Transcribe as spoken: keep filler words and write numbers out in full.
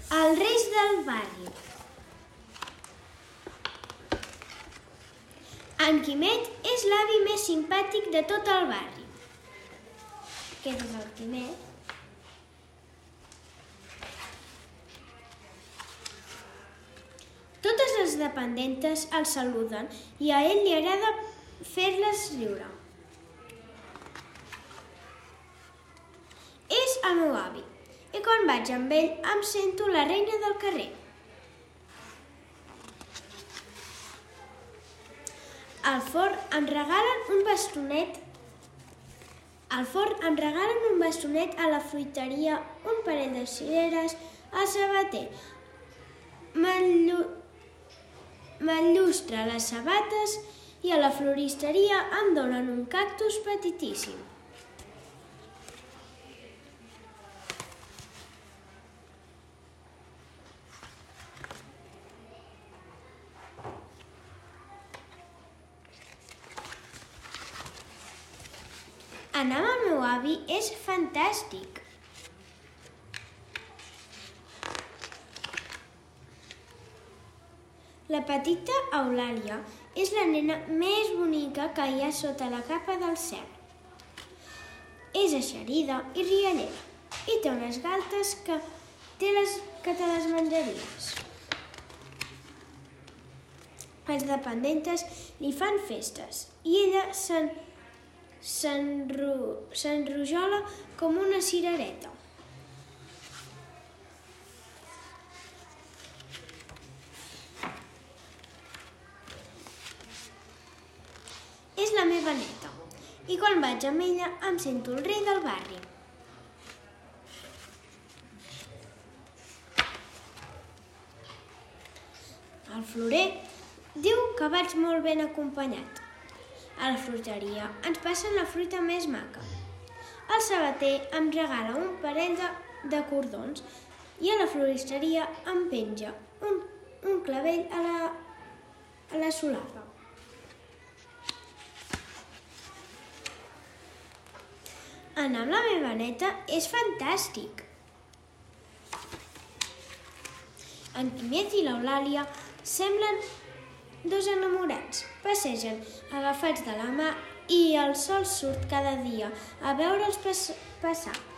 Els reis del barri. En Quimet és l'avi més simpàtic de tot el barri. Aquest és el Quimet. Totes les dependentes el saluden i a ell li agrada fer-les riure. És el meu avi i quan vaig amb ell em sento la reina del carrer. Al forn em regalen un bastonet. Al forn em regalen un bastonet, a la fruiteria un parell de cireres, al sabater m'enllustra les sabates i a la floristeria em donen un cactus petitíssim. Anar amb el meu avi és fantàstic. La petita Eulàlia és la nena més bonica que hi ha sota la capa del cel. És eixerida i riallera i té unes galtes que, té les, que te les menjaries. Els dependentes li fan festes i ella se'n s'enrojola com una cirereta. És la meva neta i quan vaig amb ella em sento el rei del barri. El florer diu que vaig molt ben acompanyat. A la fruiteria ens passen la fruita més maca. El sabater em regala un parell de, de cordons i a la floristeria em penja un, un clavell a la, a la solapa. Anar amb la meva neta és fantàstic. En Quimet i l'Eulàlia semblen dos enamorats. Passegen agafats de la mà i el sol surt cada dia a veure'ls passar.